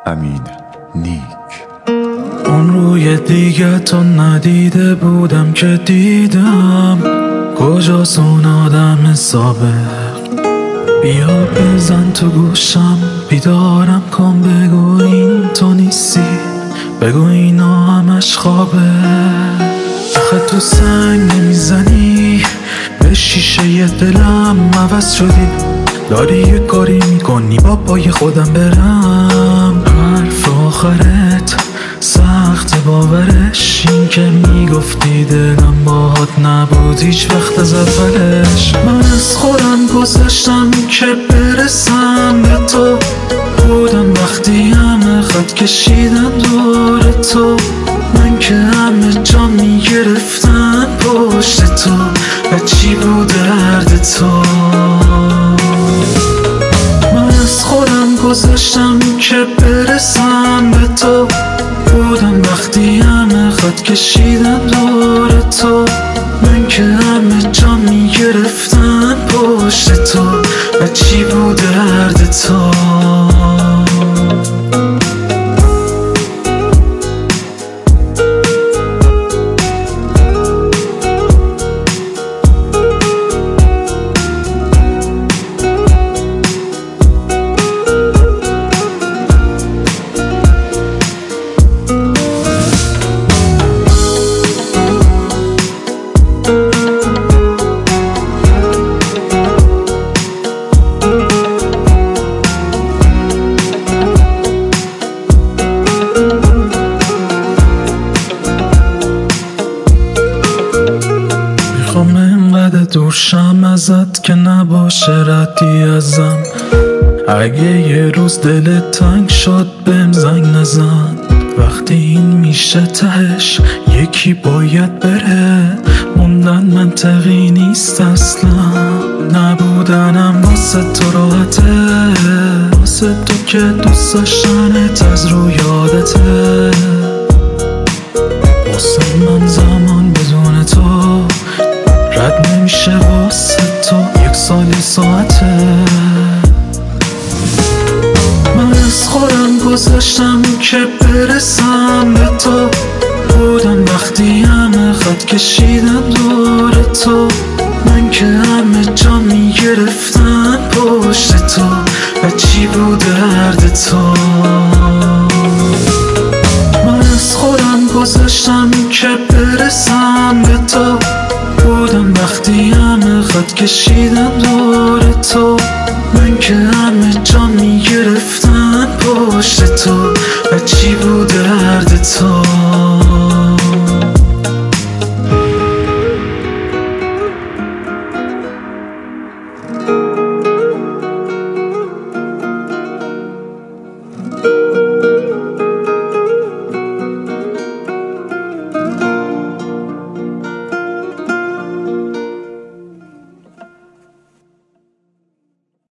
امین نیک. اون روی دیگه تو ندیده بودم که دیدم، کجاست اون آدم سابق؟ بیا بزن تو گوشم، بیدارم کن، بگو این تو نیستی، بگو اینا همش خوابه. آخه تو سنگ نمیزنی، به شیشه ی دلم عوض شدی، داری یه کاری میکنی با پای خودم برم. حرف آخرت سخت باورش، این که میگفتی دلم باهات نبود هیچ وقت از اولش. من از خودم گذاشتم که برسم به تو، بودم وقتی همه خط کشیدن دور تو، من که همه جا میگرفتم پشت تو، و چی بود درد تو؟ من از خودم گذاشتم که برسم به تو، بودم وقتی همه خط کشیدن دور تو، من که همه جا میگرفتم پشت تو، و چی بود درد تو؟ میخوام اینقدر دورشم ازت که نباشه ردی ازم، اگه یه روز دلت تنگ شد بهم زنگ نزن. وقتی این میشه تهش یکی باید بره، موندن منطقی نیست اصلا، نبودنم واسه تو راحته، واسه تو که دوست داشتنت از رو یادته. واسه من زمان بدون تو رد نمیشه، واسه تو یک سالی ساعته. من از خودم گذاشتم که برسم به تو، بودم وقتی همه خط کشیدن دور تو، من که همه جا میگرفتم پشت تو، و چی بود درد تو؟ من از خودم گذاشتم که برسم به تو، بودم وقتی همه خط کشیدن دور تو، من که همه جا میگرفتم پشت تو، و چی بود درد تو؟